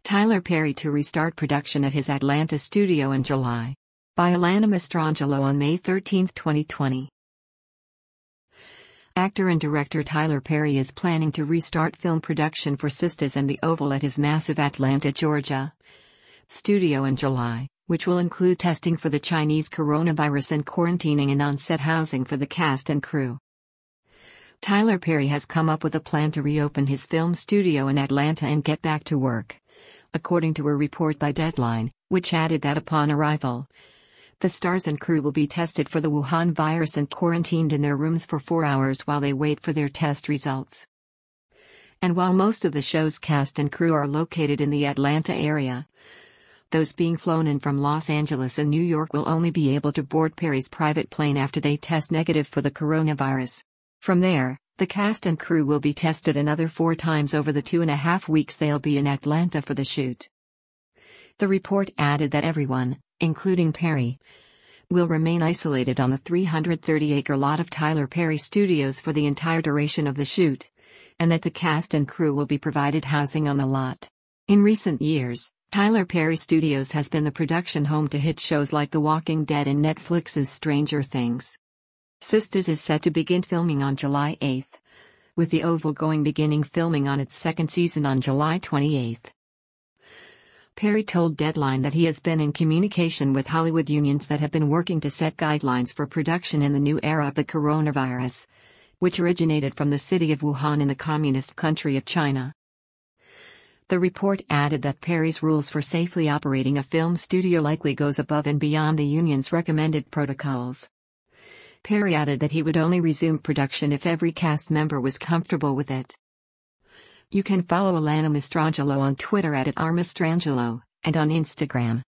Tyler Perry to restart production at his Atlanta studio in July. By Alana Mastrangelo on May 13, 2020. Actor and director Tyler Perry is planning to restart film production for Sisters and the Oval at his massive Atlanta, Georgia studio in July, which will include testing for the Chinese coronavirus and quarantining and on-set housing for the cast and crew. Tyler Perry has come up with a plan to reopen his film studio in Atlanta and get back to work, according to a report by Deadline, which added that upon arrival, the stars and crew will be tested for the Wuhan virus and quarantined in their rooms for 4 hours while they wait for their test results. And while most of the show's cast and crew are located in the Atlanta area, those being flown in from Los Angeles and New York will only be able to board Perry's private plane after they test negative for the coronavirus. From there, the cast and crew will be tested another 4 times over the 2.5 weeks they'll be in Atlanta for the shoot. The report added that everyone, including Perry, will remain isolated on the 330-acre lot of Tyler Perry Studios for the entire duration of the shoot, and that the cast and crew will be provided housing on the lot. In recent years, Tyler Perry Studios has been the production home to hit shows like The Walking Dead and Netflix's Stranger Things. Sisters is set to begin filming on July 8, with The Oval beginning filming on its second season on July 28. Perry told Deadline that he has been in communication with Hollywood unions that have been working to set guidelines for production in the new era of the coronavirus, which originated from the city of Wuhan in the communist country of China. The report added that Perry's rules for safely operating a film studio likely goes above and beyond the union's recommended protocols. Perry added that he would only resume production if every cast member was comfortable with it. You can follow Alana Mastrangelo on Twitter @RMastrangelo, and on Instagram